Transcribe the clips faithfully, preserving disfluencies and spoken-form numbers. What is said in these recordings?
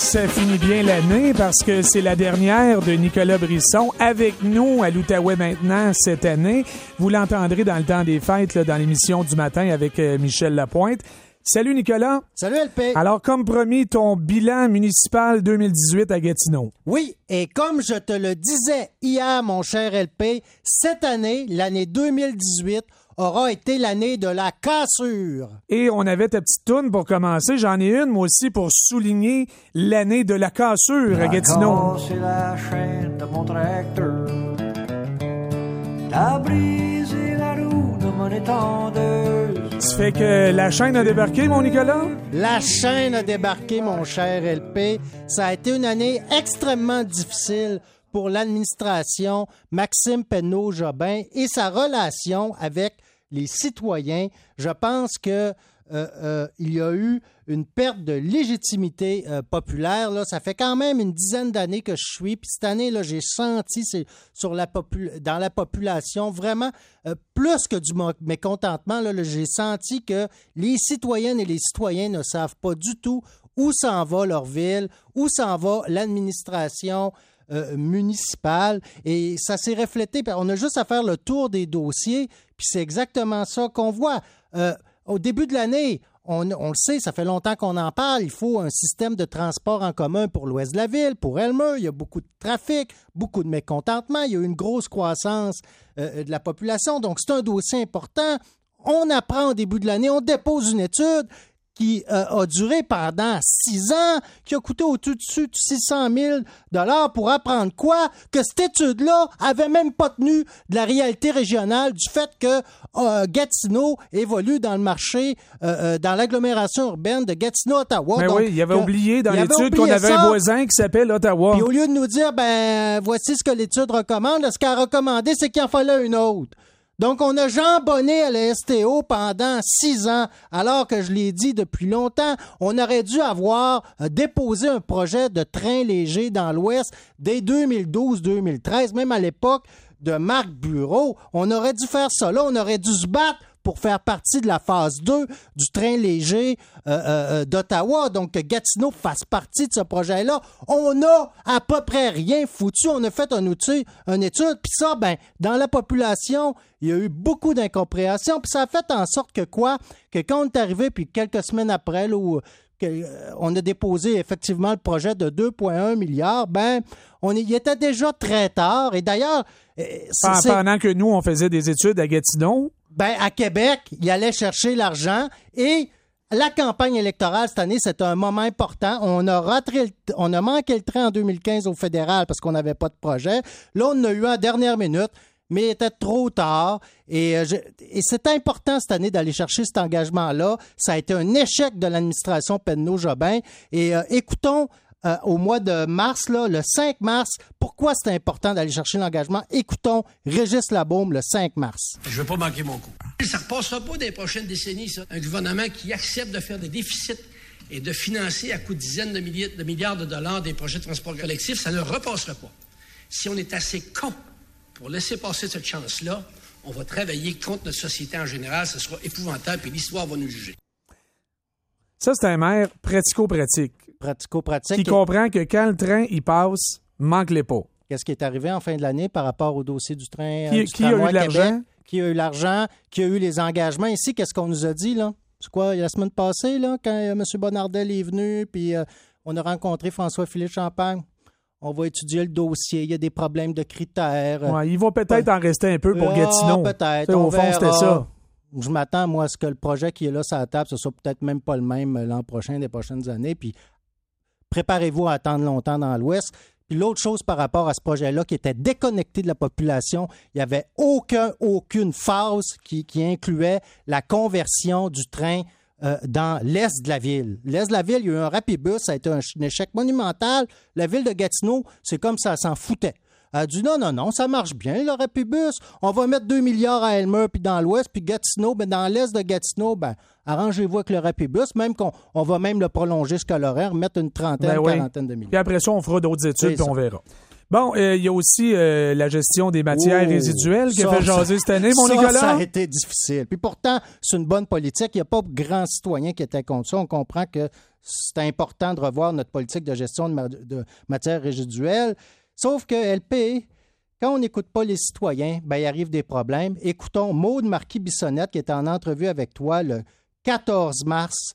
Ça finit bien l'année parce que c'est la dernière de Nicolas Brisson avec nous à l'Outaouais maintenant cette année. Vous l'entendrez dans le temps des fêtes, là, dans l'émission du matin avec euh, Michel Lapointe. Salut Nicolas. Salut L P. Alors, comme promis, ton bilan municipal deux mille dix-huit à Gatineau. Oui, et comme je te le disais hier, mon cher L P, cette année, l'année deux mille dix-huit, aura été l'année de la cassure. Et on avait ta petite toune pour commencer. J'en ai une, moi aussi, pour souligner l'année de la cassure à Gatineau. C'est la chaîne de mon tracteur. T'as brisé la roue de mon étendeuse. Ça fait que la chaîne a débarqué, mon Nicolas? La chaîne a débarqué, mon cher L P. Ça a été une année extrêmement difficile pour l'administration Maxime Penneau-Jobin et sa relation avec les citoyens. Je pense que euh, euh, il y a eu une perte de légitimité euh, populaire. Là. Ça fait quand même une dizaine d'années que je suis. Puis cette année, là, j'ai senti c'est, sur la popul- dans la population vraiment euh, plus que du mécontentement. Là, là, j'ai senti que les citoyennes et les citoyens ne savent pas du tout où s'en va leur ville, où s'en va l'administration Euh, municipale, et ça s'est reflété. On a juste à faire le tour des dossiers, puis c'est exactement ça qu'on voit. Euh, au début de l'année, on, on le sait, ça fait longtemps qu'on en parle, il faut un système de transport en commun pour l'ouest de la ville, pour Elmer, il y a beaucoup de trafic, beaucoup de mécontentement, il y a eu une grosse croissance euh, de la population, donc c'est un dossier important. On apprend au début de l'année, on dépose une étude qui euh, a duré pendant six ans, qui a coûté au-dessus de six cent mille dollars pour apprendre quoi? Que cette étude-là avait même pas tenu de la réalité régionale, du fait que euh, Gatineau évolue dans le marché, euh, euh, dans l'agglomération urbaine de Gatineau-Ottawa. Mais donc, oui, il avait que, oublié dans il l'étude avait qu'on oublié avait ça. un voisin qui s'appelle Ottawa. Puis au lieu de nous dire, ben, voici ce que l'étude recommande, ce qu'elle a recommandé, c'est qu'il en fallait une autre. Donc, on a jambonné à la S T O pendant six ans, alors que je l'ai dit depuis longtemps, on aurait dû avoir euh, déposé un projet de train léger dans l'Ouest dès deux mille douze deux mille treize, même à l'époque de Marc Bureau. On aurait dû faire ça là, on aurait dû se battre pour faire partie de la phase deux du train léger euh, euh, d'Ottawa, donc que Gatineau fasse partie de ce projet-là. On a à peu près rien foutu. On a fait un outil, une étude, puis ça, ben, dans la population, il y a eu beaucoup d'incompréhension, puis ça a fait en sorte que quoi? Que quand on est arrivé, puis quelques semaines après, là, où que, euh, on a déposé effectivement le projet de deux virgule un milliards, ben, on y était déjà très tard. Et d'ailleurs, euh, c'est, c'est... pendant que nous, on faisait des études à Gatineau, Ben, à Québec, il allait chercher l'argent et la campagne électorale cette année, c'est un moment important. On a raté, le, on a manqué le train en deux mille quinze au fédéral parce qu'on n'avait pas de projet. Là, on en a eu un à dernière minute, mais il était trop tard. Et, euh, je, et c'est important cette année d'aller chercher cet engagement-là. Ça a été un échec de l'administration Penneau-Jobin. Et euh, écoutons, Euh, au mois de mars, là, le cinq mars, pourquoi c'est important d'aller chercher l'engagement? Écoutons Régis Labaume le cinq mars. Je ne veux pas manquer mon coup. Ça ne repassera pas dans les prochaines décennies, ça. Un gouvernement qui accepte de faire des déficits et de financer à coups de dizaines de milliards, de milliards de dollars des projets de transport collectif, ça ne repassera pas. Si on est assez con pour laisser passer cette chance-là, on va travailler contre notre société en général, ce sera épouvantable et l'histoire va nous juger. Ça, c'est un maire pratico-pratique. Pratico-pratique. Qui comprend que quand le train, il passe, manque-les pas. Qu'est-ce qui est arrivé en fin de l'année par rapport au dossier du train? Qui, euh, du qui a eu de l'argent? Qui a eu l'argent? Qui a eu les engagements? Ici, qu'est-ce qu'on nous a dit, là? C'est quoi, la semaine passée, là, quand euh, M. Bonnardel est venu, puis euh, on a rencontré François-Philippe Champagne? On va étudier le dossier. Il y a des problèmes de critères. Ouais, il va peut-être en rester un peu pour ah, Gatineau. Peut-être. T'sais, au fond, verra. c'était ça. Je m'attends, moi, à ce que le projet qui est là sur la table, ce soit peut-être même pas le même l'an prochain, des prochaines années. Puis préparez-vous à attendre longtemps dans l'Ouest. Puis l'autre chose par rapport à ce projet-là qui était déconnecté de la population, il n'y avait aucun, aucune phase qui, qui incluait la conversion du train euh, dans l'est de la ville. L'est de la ville, il y a eu un rapibus, ça a été un, un échec monumental. La ville de Gatineau, c'est comme ça, elle s'en foutait. Elle a dit non, non, non, ça marche bien, le rapibus. On va mettre deux milliards à Elmer, puis dans l'ouest, puis Gatineau, ben dans l'est de Gatineau, ben arrangez-vous avec le rapibus, même qu'on on va même le prolonger jusqu'à l'horaire, mettre une trentaine, ben oui. quarantaine de millions. Puis après ça, on fera d'autres études, puis on verra. Bon, il euh, y a aussi euh, la gestion des matières oh, résiduelles qui ça, a fait jaser cette année, mon ça, Nicolas. Ça a été difficile. Puis pourtant, c'est une bonne politique. Il n'y a pas grand citoyen qui était contre ça. On comprend que c'est important de revoir notre politique de gestion de, ma- de matières résiduelles. Sauf que L P, quand on n'écoute pas les citoyens, ben, il arrive des problèmes. Écoutons Maude Marquis-Bissonnette qui était en entrevue avec toi le quatorze mars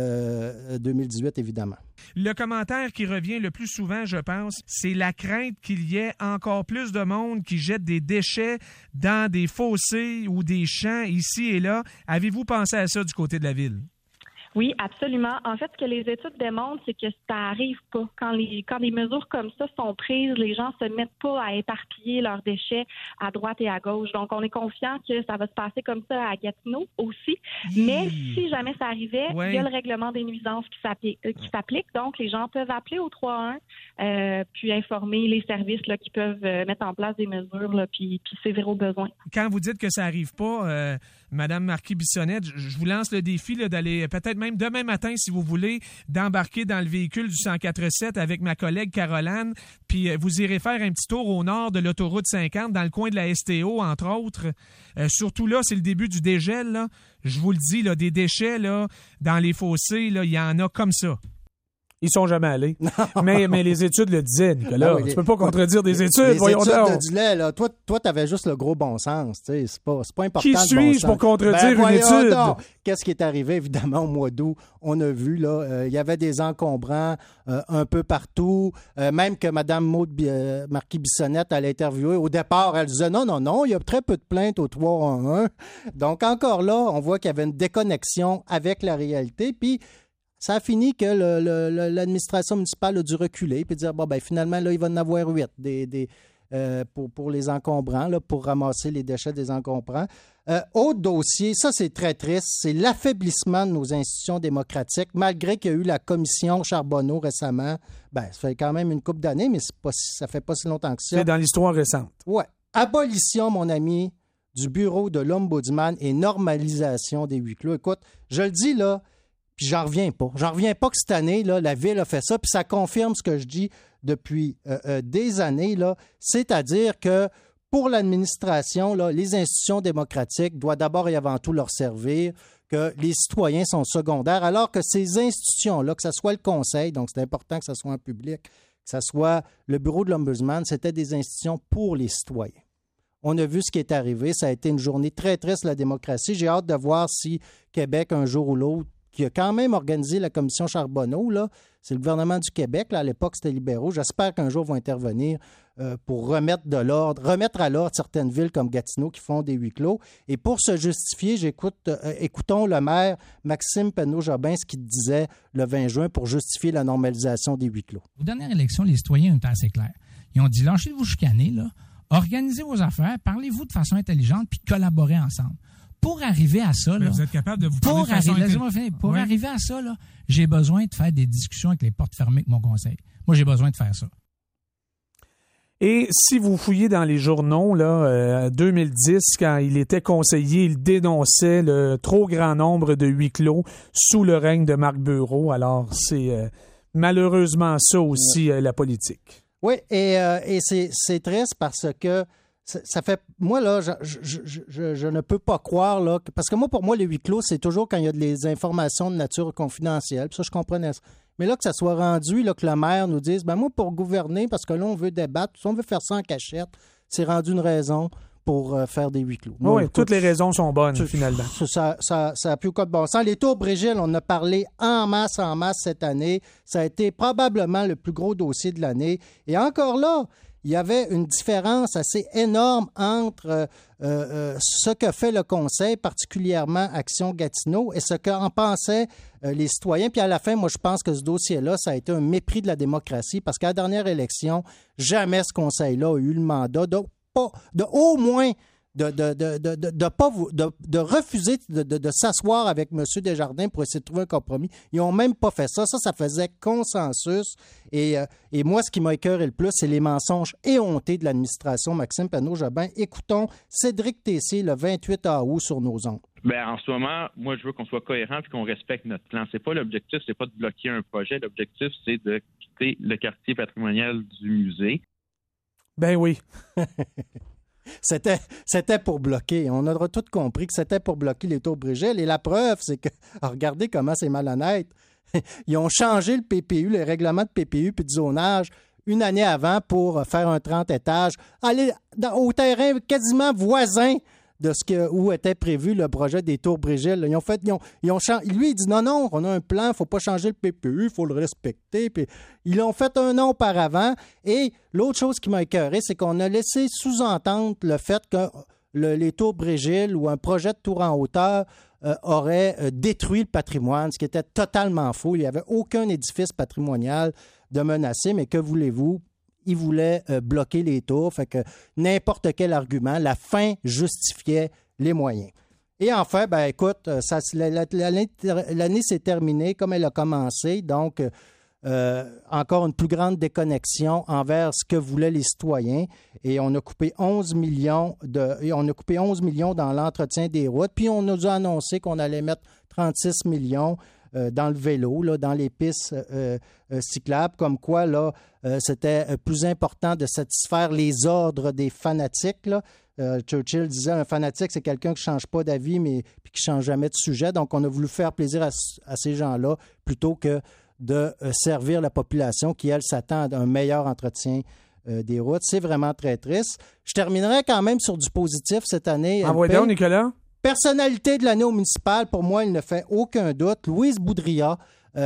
euh, deux mille dix-huit, évidemment. Le commentaire qui revient le plus souvent, je pense, c'est la crainte qu'il y ait encore plus de monde qui jette des déchets dans des fossés ou des champs ici et là. Avez-vous pensé à ça du côté de la ville? Oui, absolument. En fait, ce que les études démontrent, c'est que ça arrive pas. Quand les quand des mesures comme ça sont prises, les gens se mettent pas à éparpiller leurs déchets à droite et à gauche. Donc, on est confiant que ça va se passer comme ça à Gatineau aussi. Mmh. Mais si jamais ça arrivait, ouais. il y a le règlement des nuisances qui s'applique. Euh, qui s'applique. Donc, les gens peuvent appeler au trois un un, euh, puis informer les services là, qui peuvent euh, mettre en place des mesures, là, puis, puis sévir au besoin. Quand vous dites que ça arrive pas, euh, Madame Marquis-Bissonnette, je, je vous lance le défi là, d'aller peut-être même demain matin, si vous voulez, d'embarquer dans le véhicule du cent quatre sept avec ma collègue Caroline, puis vous irez faire un petit tour au nord de l'autoroute cinquante, dans le coin de la S T O, entre autres. Euh, surtout là, c'est le début du dégel, là. Je vous le dis, là, des déchets là, dans les fossés, là, il y en a comme ça. Ils sont jamais allés. mais, mais les études le disaient, Nicolas. Non, tu les, peux pas contredire des études, les voyons études donc. Le disaient, là. Toi, toi, t'avais juste le gros bon sens. Tu sais, c'est pas, c'est pas important. Qui suis-je bon pour contredire ben, une étude? Donc, qu'est-ce qui est arrivé, évidemment, au mois d'août? On a vu, là, euh, il y avait des encombrants euh, un peu partout. Euh, même que Mme Maude euh, Marquis-Bissonnette, elle a interviewé. Au départ, elle disait non, non, non, il y a très peu de plaintes au trois un un. Donc, encore là, on voit qu'il y avait une déconnexion avec la réalité. Puis, ça a fini que le, le, l'administration municipale a dû reculer et dire, bon, ben finalement, là, il va en avoir huit des, des, euh, pour, pour les encombrants, là, pour ramasser les déchets des encombrants. Euh, autre dossier, ça, c'est très triste, c'est l'affaiblissement de nos institutions démocratiques, malgré qu'il y a eu la commission Charbonneau récemment. Ben, ça fait quand même une couple d'années, mais c'est pas, ça fait pas si longtemps que ça. C'est dans l'histoire récente. Oui. Abolition, mon ami, du bureau de l'Ombudsman et normalisation des huis clos. Écoute, je le dis, là, puis j'en reviens pas. J'en reviens pas que cette année, là, la Ville a fait ça, puis ça confirme ce que je dis depuis euh, euh, des années, là. C'est-à-dire que pour l'administration, là, les institutions démocratiques doivent d'abord et avant tout leur servir, que les citoyens sont secondaires, alors que ces institutions-là, que ce soit le Conseil, donc c'est important que ce soit un public, que ce soit le bureau de l'Ombudsman, c'était des institutions pour les citoyens. On a vu ce qui est arrivé. Ça a été une journée très triste, la démocratie. J'ai hâte de voir si Québec, un jour ou l'autre, qui a quand même organisé la commission Charbonneau, là, c'est le gouvernement du Québec, là, à l'époque c'était libéraux. J'espère qu'un jour ils vont intervenir euh, pour remettre de l'ordre, remettre à l'ordre certaines villes comme Gatineau qui font des huis clos. Et pour se justifier, j'écoute, euh, écoutons le maire Maxime Penneau-Jobin, ce qu'il disait le vingt juin pour justifier la normalisation des huis clos. Aux dernières élections, les citoyens ont été assez clairs. Ils ont dit, lâchez-vous chicaner, là, organisez vos affaires, parlez-vous de façon intelligente, puis collaborez ensemble. Pour arriver à ça, là, vous êtes capable de vous pour, de façon arri- intelligente. pour ouais. arriver à ça, là, j'ai besoin de faire des discussions avec les portes fermées avec mon conseil. Moi, j'ai besoin de faire ça. Et si vous fouillez dans les journaux, là, euh, deux mille dix, quand il était conseiller, il dénonçait le trop grand nombre de huis clos sous le règne de Marc Bureau. Alors, c'est euh, malheureusement ça aussi, euh, la politique. Oui, et, euh, et c'est, c'est triste parce que Ça, ça fait, moi, là, je, je, je, je, je ne peux pas croire, là, que, parce que moi, pour moi, les huis clos, c'est toujours quand il y a des informations de nature confidentielle. Puis ça, je comprenais ça. Mais là, que ça soit rendu, là, que le maire nous dise, ben moi, pour gouverner, parce que là, on veut débattre, on veut faire ça en cachette, c'est rendu une raison pour euh, faire des huis clos. Moi, oui, écoute, toutes les raisons sont bonnes, finalement. Ça, ça, ça a plus aucun de bon sens. Les tours Brigil, on en a parlé en masse, en masse cette année. Ça a été probablement le plus gros dossier de l'année. Et encore là, il y avait une différence assez énorme entre euh, euh, ce que fait le Conseil, particulièrement Action Gatineau, et ce qu'en pensaient euh, les citoyens. Puis à la fin, moi, je pense que ce dossier-là, ça a été un mépris de la démocratie, parce qu'à la dernière élection, jamais ce Conseil-là a eu le mandat de, pas, de au moins de, de, de, de, de, de, pas vous, de, de refuser de, de, de s'asseoir avec M. Desjardins pour essayer de trouver un compromis. Ils n'ont même pas fait ça. Ça, ça faisait consensus. Et, euh, et moi, ce qui m'a écœuré le plus, c'est les mensonges éhontés de l'administration Maxime Penneau-Jobin. Écoutons Cédric Tessier le vingt-huit août sur nos ondes. Bien, en ce moment, moi, je veux qu'on soit cohérent et qu'on respecte notre plan. C'est pas l'objectif, c'est pas de bloquer un projet. L'objectif, c'est de quitter le quartier patrimonial du musée. Ben oui. C'était, c'était pour bloquer. On aura tout compris que c'était pour bloquer les tours Brigel. Et la preuve, c'est que, regardez comment c'est malhonnête. Ils ont changé le P P U, le règlement de P P U puis de zonage une année avant pour faire un trente étages. Aller dans, au terrain quasiment voisin de ce que, où était prévu le projet des tours Brigel. Ils ont fait, ils ont, ils ont changé. Lui, il dit non, non, on a un plan, il ne faut pas changer le P P U, il faut le respecter. Puis, ils l'ont fait un an auparavant. Et l'autre chose qui m'a écœuré, c'est qu'on a laissé sous-entendre le fait que le, les tours Brigel ou un projet de tour en hauteur euh, aurait euh, détruit le patrimoine, ce qui était totalement faux. Il n'y avait aucun édifice patrimonial de menacé, mais que voulez-vous? Il voulait euh, bloquer les tours, fait que n'importe quel argument, la fin justifiait les moyens. Et enfin, ben écoute, ça, l'année, l'année s'est terminée comme elle a commencé, donc euh, encore une plus grande déconnexion envers ce que voulaient les citoyens. Et on a coupé onze millions de, et on a coupé onze millions dans l'entretien des routes, puis on nous a annoncé qu'on allait mettre trente-six millions Euh, dans le vélo, là, dans les pistes euh, euh, cyclables, comme quoi là, euh, c'était plus important de satisfaire les ordres des fanatiques. Là. Euh, Churchill disait un fanatique, c'est quelqu'un qui ne change pas d'avis, mais puis qui ne change jamais de sujet. Donc, on a voulu faire plaisir à, à ces gens-là plutôt que de euh, servir la population qui, elle, s'attend à un meilleur entretien euh, des routes. C'est vraiment très triste. Je terminerai quand même sur du positif cette année. Envoyez donc, Nicolas. Personnalité de l'année au municipal, pour moi, il ne fait aucun doute. Louise Boudria,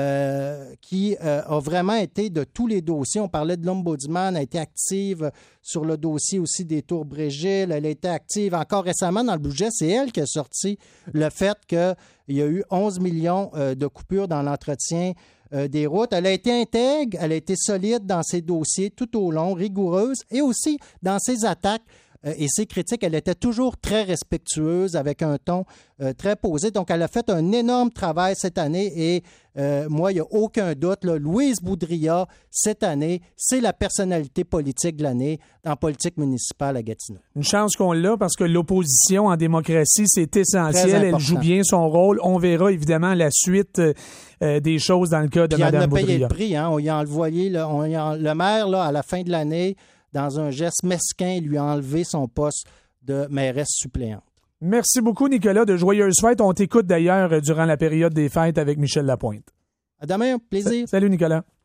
euh, qui euh, a vraiment été de tous les dossiers. On parlait de l'Ombudsman, elle a été active sur le dossier aussi des tours Brigel. Elle a été active encore récemment dans le budget. C'est elle qui a sorti le fait qu'il y a eu onze millions euh, de coupures dans l'entretien euh, des routes. Elle a été intègre, elle a été solide dans ses dossiers tout au long, rigoureuse, et aussi dans ses attaques et ses critiques, elle était toujours très respectueuse, avec un ton euh, très posé. Donc, elle a fait un énorme travail cette année et euh, moi, il n'y a aucun doute, là, Louise Boudria, cette année, c'est la personnalité politique de l'année en politique municipale à Gatineau. Une chance qu'on l'a parce que l'opposition en démocratie, c'est essentiel. Elle joue bien son rôle. On verra évidemment la suite euh, des choses dans le cas de Mme Boudria. Elle a payé le prix. Hein? On y a envoyé le, on y a, le maire, là, à la fin de l'année, dans un geste mesquin, il lui a enlevé son poste de mairesse suppléante. Merci beaucoup, Nicolas. De joyeuses fêtes. On t'écoute d'ailleurs durant la période des fêtes avec Michel Lapointe. À demain, plaisir. Salut, Nicolas.